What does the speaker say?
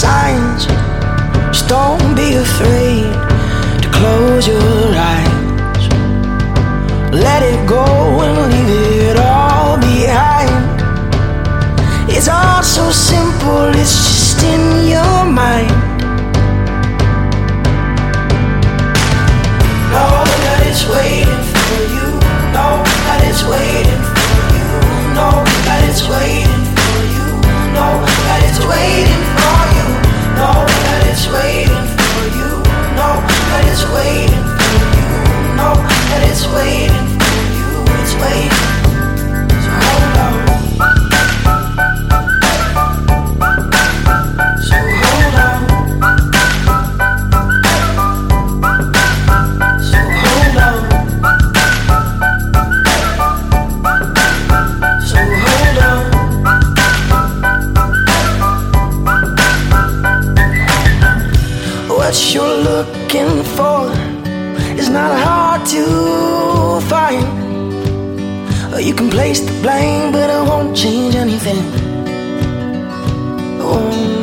signs. Just don't be afraid to close your eyes. Let it go and leave it all behind. It's all so simple, it's just in your mind. Know that it's waiting for you. Know that it's waiting for you. Know that it's waiting for you. Know that it's waiting for you. Know that it's waiting for you. Know that it's waiting for you. Know that it's waiting for you. It's waiting. So hold on. So hold on. So hold on. So hold on. What you're looking for is not hard to find. You can place the blame, but it won't change anything. Oh.